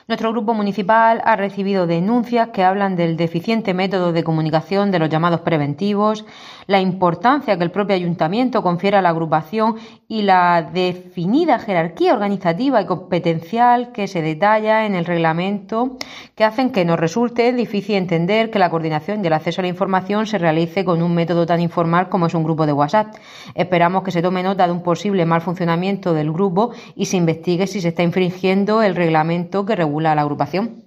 Nuestro grupo municipal ha recibido denuncias que hablan del deficiente método de comunicación de los llamados preventivos, la importancia que el propio ayuntamiento confiere a la agrupación y la definida jerarquía organizativa y competencial que se detalla en el reglamento, que hacen que nos resulte difícil entender que la coordinación y el acceso a la información se realice con un método tan informal como es un grupo de WhatsApp. Esperamos que se tome nota de un posible mal funcionamiento del grupo y se investigue si se está infringiendo el reglamento que regula a la agrupación.